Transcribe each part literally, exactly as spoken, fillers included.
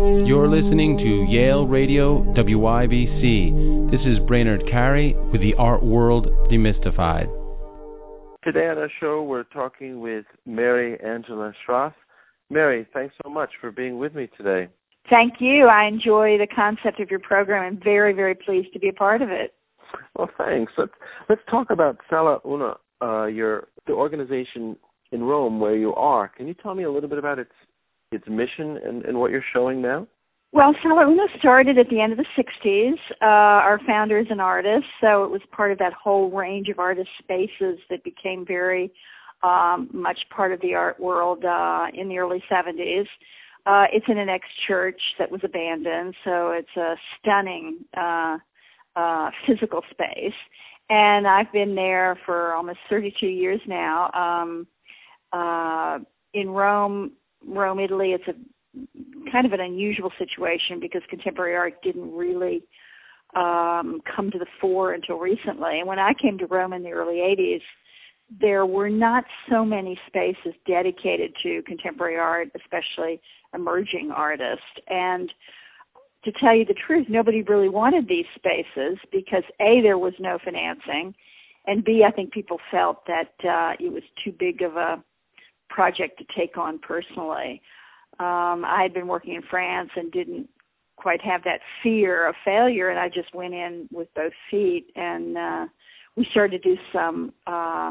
You're listening to Yale Radio W I B C. This is Brainerd Carey with the Art World Demystified. Today on our show, we're talking with Mary Angela Schroth. Mary, thanks so much for being with me today. Thank you. I enjoy the concept of your program. I'm very, very pleased to be a part of it. Well, thanks. Let's, let's talk about Sala Una, uh, your the organization in Rome where you are. Can you tell me a little bit about its its mission and, and what you're showing now? Well, Sala Una started at the end of the sixties. Uh, our founder is an artist, so it was part of that whole range of artist spaces that became very um, much part of the art world uh, in the early seventies. Uh, it's in an ex-church that was abandoned, so it's a stunning uh, uh, physical space. And I've been there for almost thirty-two years now. Um, uh, in Rome, Rome, Italy, it's a kind of an unusual situation because contemporary art didn't really um, come to the fore until recently. And when I came to Rome in the early eighties, there were not so many spaces dedicated to contemporary art, especially emerging artists. And to tell you the truth, nobody really wanted these spaces because, A, there was no financing, and B, I think people felt that uh, it was too big of a project to take on personally. Um, I had been working in France and didn't quite have that fear of failure, and I just went in with both feet, and uh, we started to do some uh,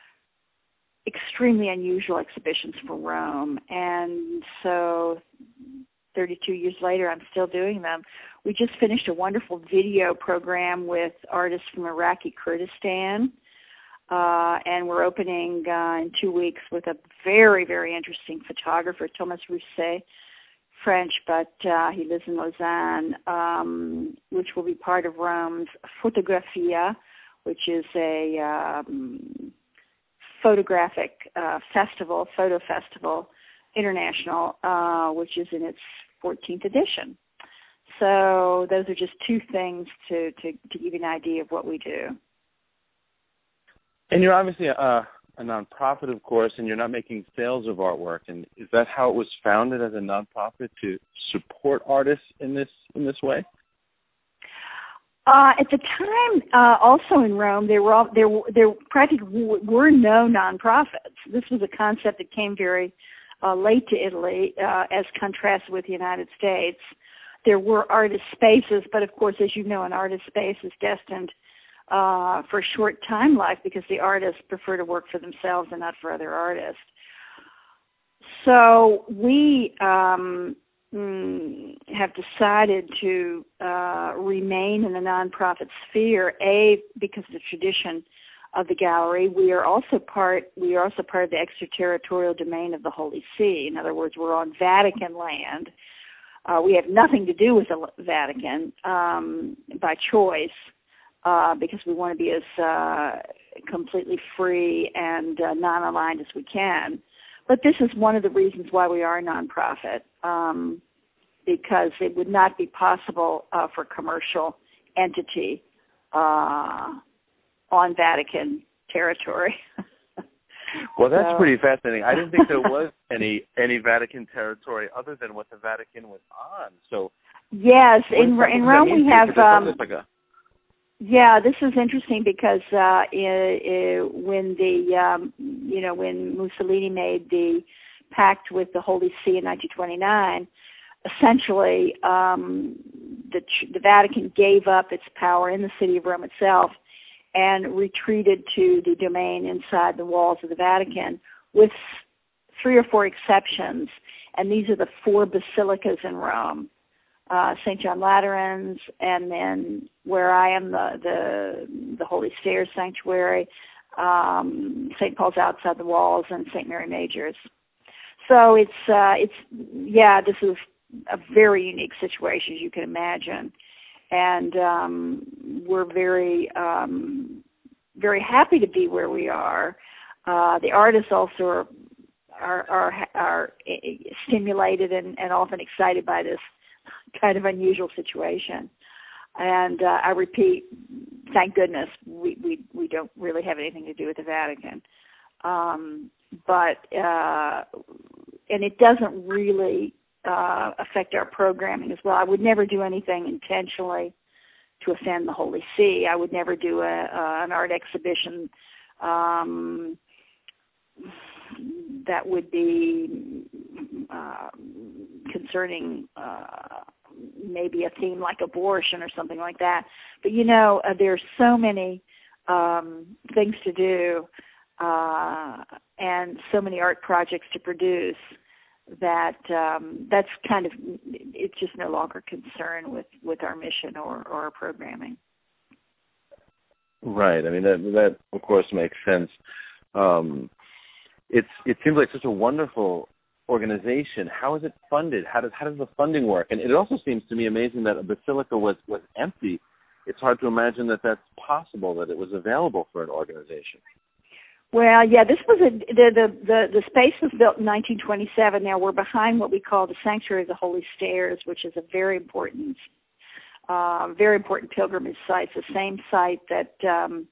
extremely unusual exhibitions for Rome. And so thirty-two years later, I'm still doing them. We just finished a wonderful video program with artists from Iraqi Kurdistan. Uh, and we're opening uh, in two weeks with a very, very interesting photographer, Thomas Rousset, French, but uh, he lives in Lausanne, um, which will be part of Rome's Fotographia, which is a um, photographic uh, festival, photo festival, international, uh, which is in its fourteenth edition. So those are just two things to, to, to give you an idea of what we do. And you're obviously a, a nonprofit, of course, and you're not making sales of artwork. And is that how it was founded as a nonprofit, to support artists in this in this way? Uh, at the time, uh, also in Rome, there were all, there there practically were no nonprofits. This was a concept that came very uh, late to Italy, uh, as contrasted with the United States. There were artist spaces, but of course, as you know, an artist space is destined Uh, for a short time life because the artists prefer to work for themselves and not for other artists. So we um, mm, have decided to uh, remain in the nonprofit sphere, A, because of the tradition of the gallery. We are also part we are also part of the extraterritorial domain of the Holy See. In other words, we're on Vatican land. Uh, we have nothing to do with the Vatican um, by choice. Uh, because we want to be as uh, completely free and uh, non-aligned as we can. But this is one of the reasons why we are a nonprofit, um, because it would not be possible uh, for a commercial entity uh, on Vatican territory. Well, that's so. pretty fascinating. I didn't think there was any any Vatican territory other than what the Vatican was on. So yes, in, in Rome we have... Um, like a, Yeah, this is interesting because uh, it, it, when the um, you know when Mussolini made the pact with the Holy See in nineteen twenty-nine, essentially um, the the Vatican gave up its power in the city of Rome itself and retreated to the domain inside the walls of the Vatican, with three or four exceptions, and these are the four basilicas in Rome. Uh, Saint John Lateran's, and then where I am, the the, the Holy Stairs Sanctuary, um, Saint Paul's outside the walls, and Saint Mary Major's. So it's uh, it's yeah, this is a very unique situation, as you can imagine, and um, we're very um, very happy to be where we are. Uh, the artists also are are are, are stimulated and, and often excited by this kind of unusual situation. And uh, I repeat, thank goodness we, we, we don't really have anything to do with the Vatican. Um, but, uh, and it doesn't really uh, affect our programming as well. I would never do anything intentionally to offend the Holy See. I would never do a, uh, an art exhibition um, that would be uh, concerning uh, maybe a theme like abortion or something like that. But, you know, uh, there's so many um, things to do uh, and so many art projects to produce that um, that's kind of, it's just no longer concerned with, with our mission or, or our programming. Right. I mean, that, that of course makes sense. Um, it's it seems like such a wonderful organization. How is it funded? How does how does the funding work? And it also seems to me amazing that a basilica was, was empty. It's hard to imagine that that's possible, that it was available for an organization. Well, yeah, this was a, the, the, the, the space was built in nineteen twenty-seven. Now we're behind what we call the Sanctuary of the Holy Stairs, which is a very important, uh, very important pilgrimage site. It's the same site that um,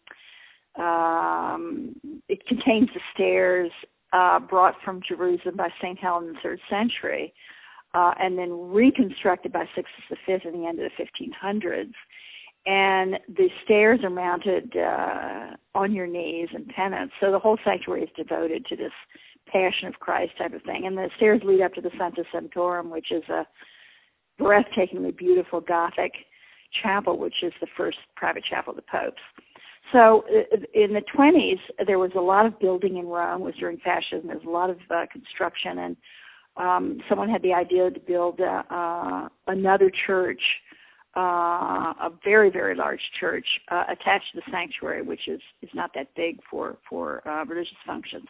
um, it contains the stairs uh, brought from Jerusalem by Saint Helen in the third century, uh, and then reconstructed by Sixtus the Fifth in the end of the fifteen hundreds. And the stairs are mounted uh, on your knees in penance. So the whole sanctuary is devoted to this Passion of Christ type of thing. And the stairs lead up to the Sancta Sanctorum, which is a breathtakingly beautiful Gothic chapel, which is the first private chapel of the popes. So in the twenties, there was a lot of building in Rome. It was during fascism. There was a lot of uh, construction. And um, someone had the idea to build uh, uh, another church, Uh, a very, very large church uh, attached to the sanctuary, which is, is not that big for, for uh, religious functions.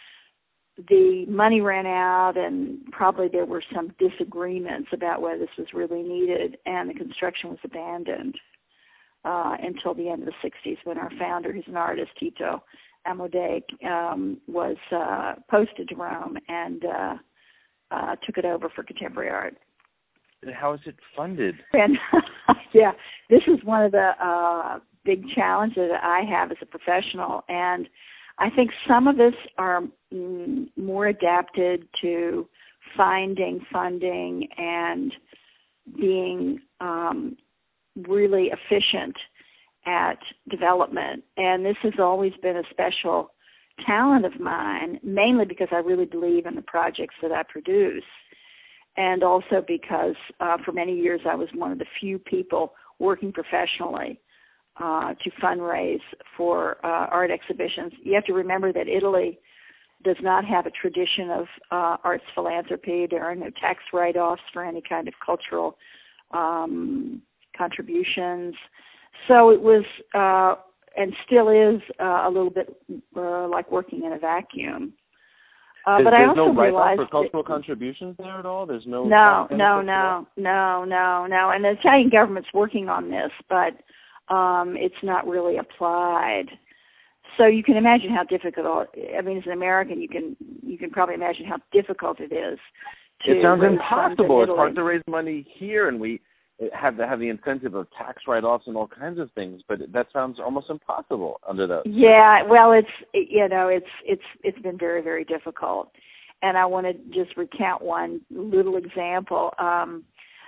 The money ran out, and probably there were some disagreements about whether this was really needed, and the construction was abandoned uh, until the end of the sixties, when our founder, who's an artist, Tito Amodei, um, was uh, posted to Rome and uh, uh, took it over for contemporary art. And how is it funded? And yeah, this is one of the uh, big challenges that I have as a professional, and I think some of us are mm, more adapted to finding funding and being um, really efficient at development. And this has always been a special talent of mine, mainly because I really believe in the projects that I produce. And also because uh, for many years I was one of the few people working professionally uh, to fundraise for uh, art exhibitions. You have to remember that Italy does not have a tradition of uh, arts philanthropy. There are no tax write-offs for any kind of cultural um, contributions. So it was, uh, and still is, uh, a little bit uh, like working in a vacuum. Uh, There's, but I there's also no realized for cultural contributions there at all? There's no no, no, no, no, no, no. And the Italian government's working on this, but um, it's not really applied. So you can imagine how difficult. I mean, as an American, you can you can probably imagine how difficult it is. To it sounds raise impossible. funds in It's hard to Italy. raise money here, and we have to have the incentive of tax write-offs and all kinds of things. But that sounds almost impossible under the. Yeah, well, it's you know, it's it's it's been very very difficult, and I want to just recount one little example. Um,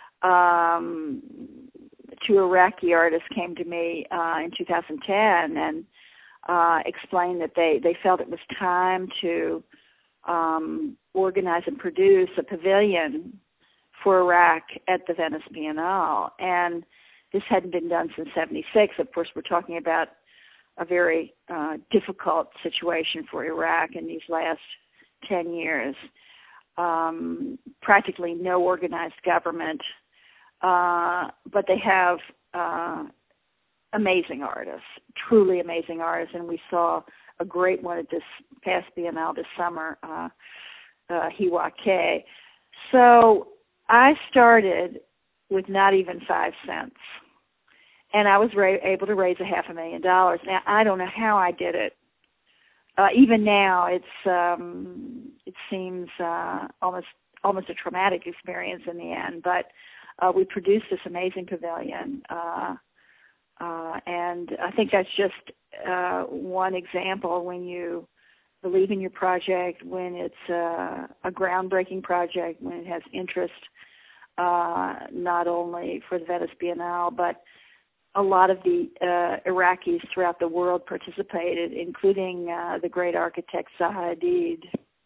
um, two Iraqi artists came to me uh, in two thousand ten and uh, explained that they they felt it was time to um, organize and produce a pavilion for Iraq at the Venice Biennale, and this hadn't been done since seventy-six. Of course, we're talking about a very uh, difficult situation for Iraq in these last ten years. Um, practically no organized government, uh, but they have uh, amazing artists, truly amazing artists, and we saw a great one at this past Biennale this summer, uh, uh, Hiwa K. So I started with not even five cents, and I was ra- able to raise a half a million dollars. Now, I don't know how I did it. Uh, even now, it's um, it seems uh, almost almost a traumatic experience in the end. But uh, we produced this amazing pavilion, uh, uh, and I think that's just uh, one example when you believe in your project, when it's uh, a groundbreaking project, when it has interest uh, not only for the Venice Biennale, but a lot of the uh, Iraqis throughout the world participated, including uh, the great architect Zaha Hadid.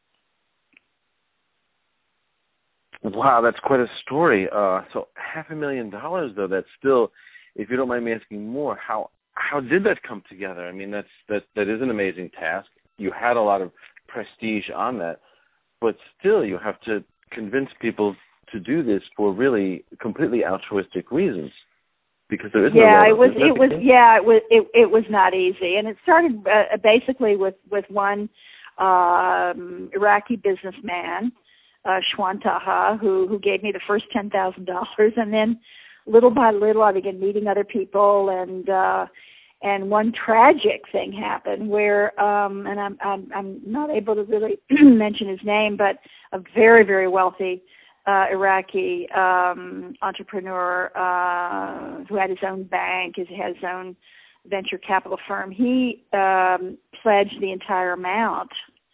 Wow, that's quite a story. Uh, so half a million dollars, though, that's still, if you don't mind me asking more, how how did that come together? I mean, that's that that is an amazing task. You had a lot of prestige on that, but still you have to convince people to do this for really completely altruistic reasons, because there is no yeah, right. it was Isn't it was yeah it was it, it was not easy, and it started uh, basically with with one um, Iraqi businessman, uh, Shwan Taha, who who gave me the first ten thousand dollars, and then little by little I began meeting other people, and uh, and one tragic thing happened where, um, and I'm, I'm I'm not able to really mention his name, but a very very wealthy uh, Iraqi um, entrepreneur uh, who had his own bank, he had his own venture capital firm. He um, pledged the entire amount.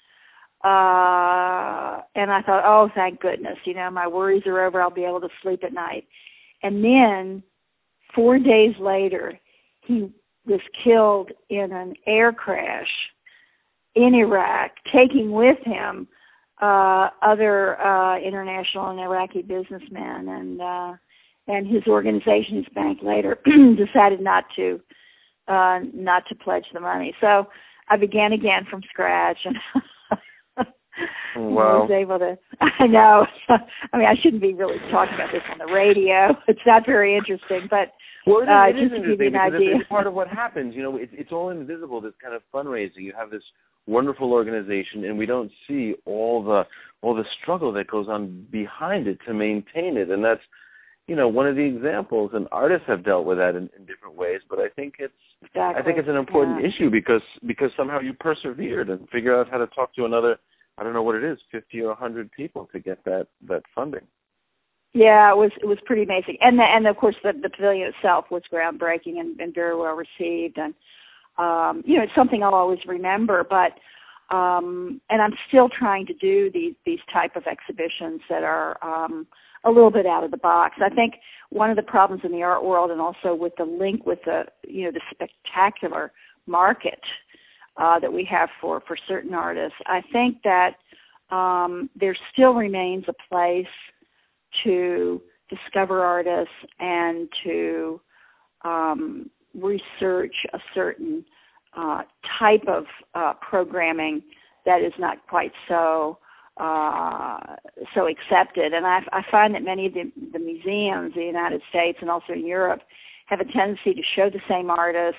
Uh, and I thought, oh, thank goodness, you know, my worries are over. I'll be able to sleep at night. And then four days later, he was killed in an air crash in Iraq, taking with him uh, other uh, international and Iraqi businessmen. And uh, and his organization, his bank, later decided not to uh, not to pledge the money. So I began again from scratch, and wow. I was able to. I know. I mean, I shouldn't be really talking about this on the radio. It's not very interesting, but well, it is, uh, it is just to give you an because idea. it's part of what happens. You know, it's, it's all invisible. This kind of fundraising. You have this wonderful organization, and we don't see all the all the struggle that goes on behind it to maintain it, and that's, you know, one of the examples. And artists have dealt with that in, in different ways, but I think it's exactly. I think it's an important yeah. issue because because somehow you persevered and figured out how to talk to another, I don't know what it is, fifty or a hundred people to get that, that funding. Yeah, it was it was pretty amazing, and the, and of course the, the pavilion itself was groundbreaking and, and very well received, and um, you know, it's something I'll always remember. But um, and I'm still trying to do these these type of exhibitions that are um, a little bit out of the box. I think one of the problems in the art world, and also with the link with the you know the spectacular market uh, that we have for for certain artists, I think that um, there still remains a place to discover artists and to um, research a certain uh, type of uh, programming that is not quite so uh, so accepted. And I, I find that many of the, the museums in the United States and also in Europe have a tendency to show the same artists.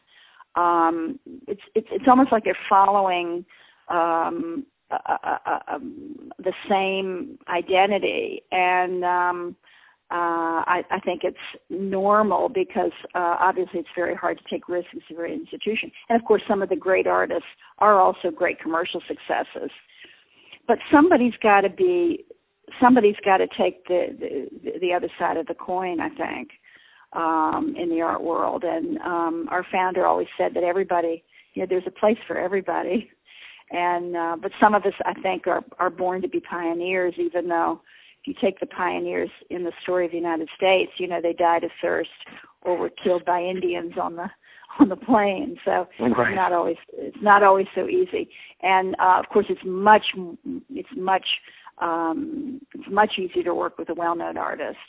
Um, it's, it's it's almost like they're following um, Uh, uh, uh, um, the same identity, and um, uh, I, I think it's normal because uh, obviously it's very hard to take risks as a great institution. And of course, some of the great artists are also great commercial successes. But somebody's got to be, somebody's got to take the, the the other side of the coin, I think, um, in the art world. And um, our founder always said that everybody, you know, there's a place for everybody. And uh, but some of us, I think, are, are born to be pioneers, even though if you take the pioneers in the story of the United States, you know, they died of thirst or were killed by Indians on the on the plains. So right. it's not always it's not always so easy. And uh, of course, it's much it's much um, it's much easier to work with a well-known artist.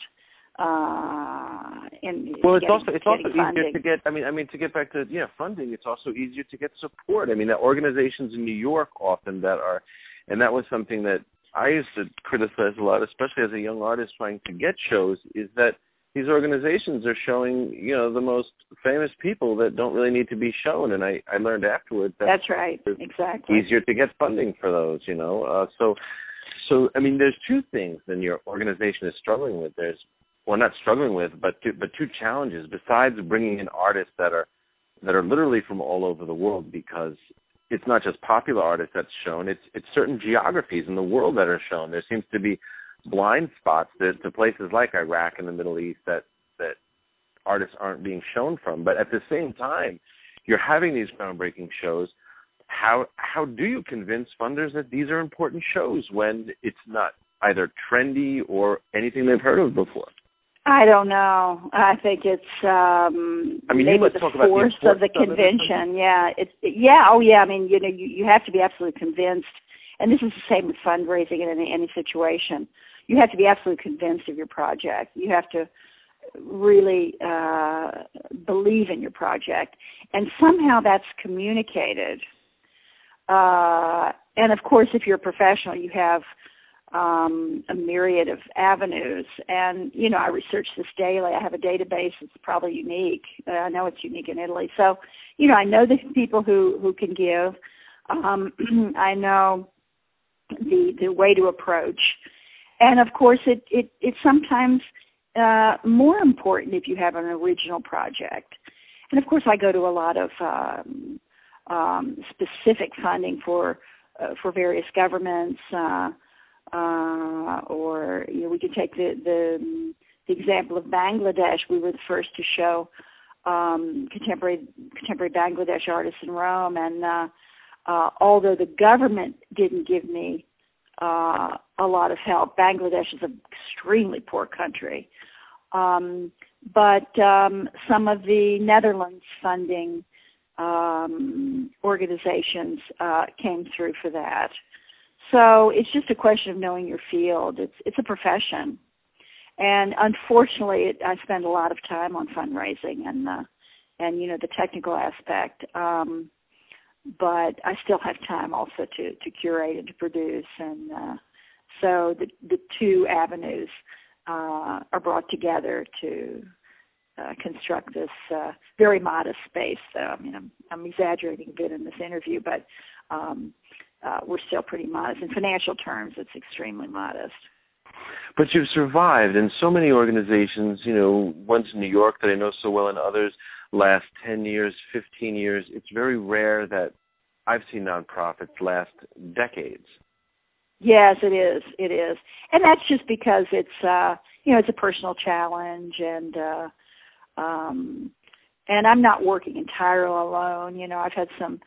Uh, in well, it's getting, also it's also funding. easier to get. I mean, I mean to get back to yeah funding. It's also easier to get support. I mean, the organizations in New York often that are, and that was something that I used to criticize a lot, especially as a young artist trying to get shows, is that these organizations are showing you know the most famous people that don't really need to be shown. And I, I learned afterwards that that's right, exactly. Easier to get funding for those, you know. Uh, so, so I mean, there's two things that your organization is struggling with. There's Well, not struggling with, but two, but two challenges besides bringing in artists that are that are literally from all over the world, because it's not just popular artists that's shown; it's it's certain geographies in the world that are shown. There seems to be blind spots to, to places like Iraq and the Middle East that that artists aren't being shown from. But at the same time, you're having these groundbreaking shows, how how do you convince funders that these are important shows when it's not either trendy or anything they've heard of before? I don't know. I think it's um, I mean, maybe you must the talk about force the of the convention. Yeah, it's yeah. Oh, yeah. I mean, you know, you, you have to be absolutely convinced, and this is the same with fundraising in any, any situation. You have to be absolutely convinced of your project. You have to really uh, believe in your project, and somehow that's communicated. Uh, and of course, if you're a professional, you have um, a myriad of avenues. And, you know, I research this daily. I have a database that's probably unique. Uh, I know it's unique in Italy. So, you know, I know the people who, who can give. Um, I know the the way to approach. And, of course, it, it, it's sometimes uh, more important if you have an original project. And, of course, I go to a lot of um, um, specific funding for uh, for various governments, uh, uh, or you know, we could take the, the the example of Bangladesh. We were the first to show um, contemporary contemporary Bangladesh artists in Rome, and uh, uh, although the government didn't give me uh, a lot of help, Bangladesh is an extremely poor country. Um, but um, some of the Netherlands funding um, organizations uh, came through for that. So it's just a question of knowing your field. It's it's a profession, and unfortunately, it, I spend a lot of time on fundraising and uh, and you know the technical aspect. Um, but I still have time also to, to curate and to produce, and uh, so the the two avenues uh, are brought together to uh, construct this uh, very modest space. So, I mean, I'm, I'm exaggerating a bit in this interview, but um, uh, we're still pretty modest. In financial terms, it's extremely modest. But you've survived, and so many organizations, you know, ones in New York that I know so well and others last ten years, fifteen years. It's very rare that I've seen nonprofits last decades. Yes, it is. It is. And that's just because it's, uh, you know, it's a personal challenge, and uh, um, and I'm not working entirely alone. You know, I've had some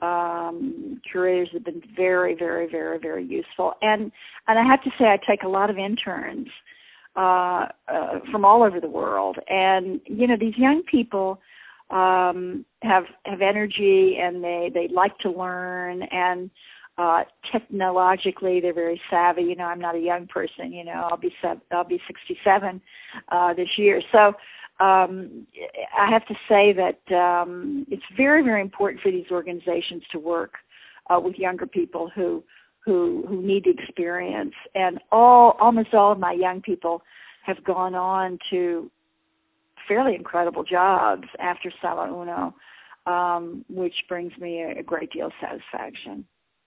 um, curators that have been very, very, very, very useful. And, and I have to say I take a lot of interns uh, uh, from all over the world. And, you know, these young people um, have have energy, and they, they like to learn, and Uh, technologically, they're very savvy. You know, I'm not a young person. You know, I'll be I'll be sixty-seven uh, this year. So um, I have to say that um, it's very, very important for these organizations to work uh, with younger people who who who need the experience. And all almost all of my young people have gone on to fairly incredible jobs after Sala Uno, um, which brings me a, a great deal of satisfaction.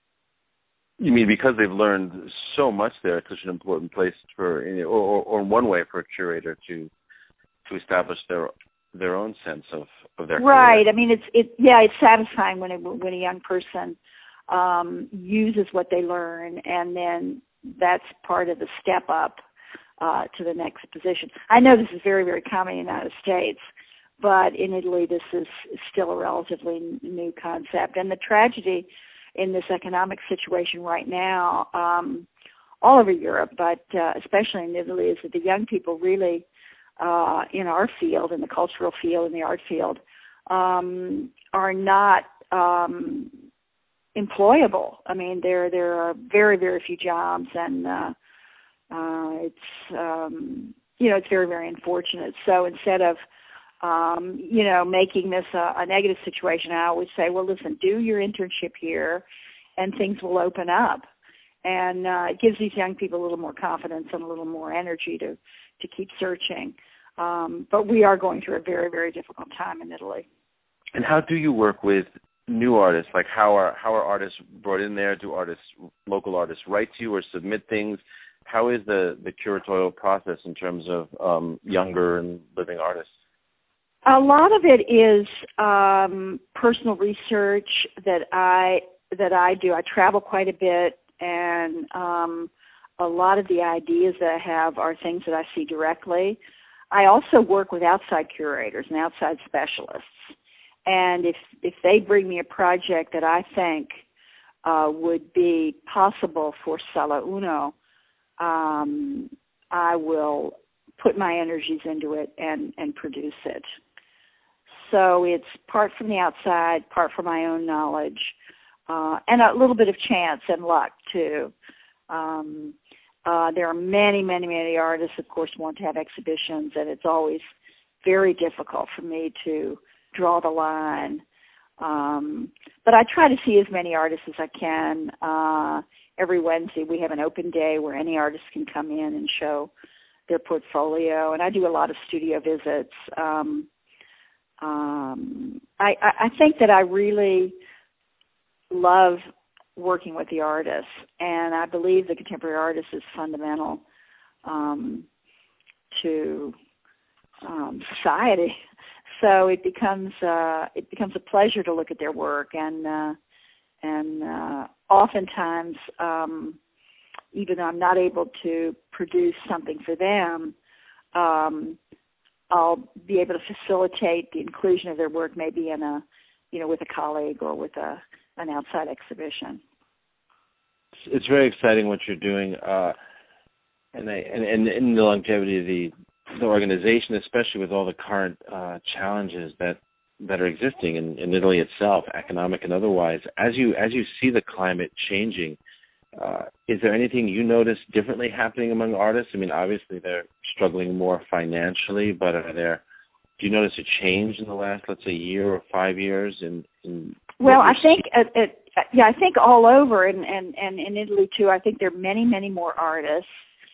You mean because they've learned so much there? It's such an important place for, or, or, or one way for a curator to to establish their their own sense of, of their right. career. I mean, it's it yeah, it's satisfying when a, when a young person um, uses what they learn, and then that's part of the step up uh, to the next position. I know this is very, very common in the United States, but in Italy, this is still a relatively new concept. And the tragedy in this economic situation right now, um, all over Europe, but uh, especially in Italy, is that the young people really, uh, in our field, in the cultural field, in the art field, um, are not um, employable. I mean, there there are very, very few jobs, and uh, uh, it's um, you know it's very, very unfortunate. So instead of Um, you know, making this a, a negative situation, I always say, well, listen, do your internship here, and things will open up. And uh, it gives these young people a little more confidence and a little more energy to, to keep searching. Um, but we are going through a very, very difficult time in Italy. And how do you work with new artists? Like, how are how are artists brought in there? Do artists, local artists, write to you or submit things? How is the, the curatorial process in terms of um, younger and living artists? A lot of it is um, personal research that I that I do. I travel quite a bit, and um, a lot of the ideas that I have are things that I see directly. I also work with outside curators and outside specialists, And if if they bring me a project that I think uh, would be possible for Sala Uno, um, I will put my energies into it and, and produce it. So it's part from the outside, part from my own knowledge, uh, and a little bit of chance and luck, too. Um, uh, there are many, many, many artists, of course, want to have exhibitions, and it's always very difficult for me to draw the line. Um, but I try to see as many artists as I can. Uh, every Wednesday we have an open day where any artist can come in and show their portfolio, and I do a lot of studio visits. Um, um, I, I think that I really love working with the artists, and I believe the contemporary artist is fundamental um, to um, society. So it becomes uh, it becomes a pleasure to look at their work, and uh, and uh, oftentimes, um, even though I'm not able to produce something for them, um, I'll be able to facilitate the inclusion of their work, maybe in a, you know, with a colleague or with a an outside exhibition. It's very exciting what you're doing, uh, and, I, and and in the longevity of the the organization, especially with all the current uh, challenges that that are existing in, in Italy itself, economic and otherwise. As you as you see the climate changing, uh, is there anything you notice differently happening among artists? I mean, obviously they're struggling more financially, but are there? Do you notice a change in the last, let's say, year or five years? In, in well, I think it, it, yeah, I think all over, and, and, and in Italy too. I think there are many, many more artists.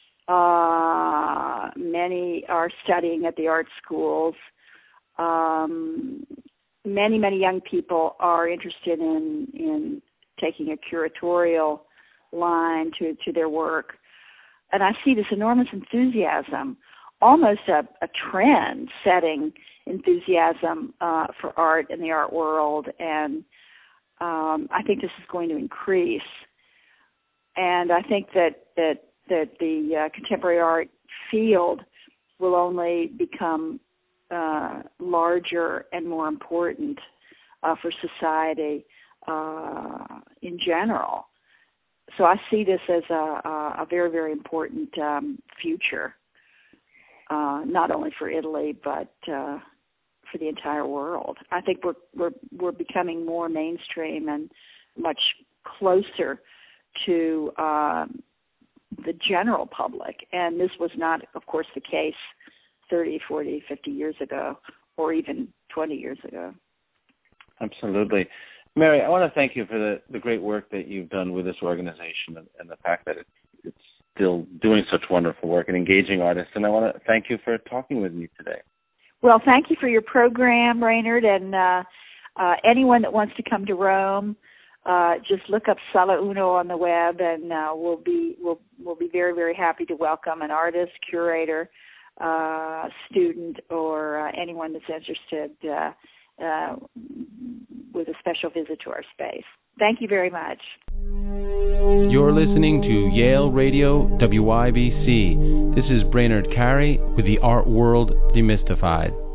Uh, many are studying at the art schools. Um, many, many young people are interested in in taking a curatorial line to, to their work. And I see this enormous enthusiasm, almost a, a trend-setting enthusiasm uh, for art in the art world. And um, I think this is going to increase. And I think that, that that the uh, contemporary art field will only become uh, larger and more important uh, for society uh, in general. So I see this as a, a very, very important um, future, uh, not only for Italy, but uh, for the entire world. I think we're, we're, we're becoming more mainstream and much closer to um, the general public, and this was not, of course, the case thirty, forty, fifty years ago, or even twenty years ago. Absolutely. Mary, I want to thank you for the, the great work that you've done with this organization and, and the fact that it's, it's still doing such wonderful work and engaging artists, and I want to thank you for talking with me today. Well, thank you for your program, Raynard, and uh, uh, anyone that wants to come to Rome, Uh, just look up Sala Uno on the web, and uh, we'll be we'll we'll be very, very happy to welcome an artist, curator, uh, student, or uh, anyone that's interested uh, uh, with a special visit to our space. Thank you very much. You're listening to Yale Radio W I B C. This is Brainard Carey with the Art World Demystified.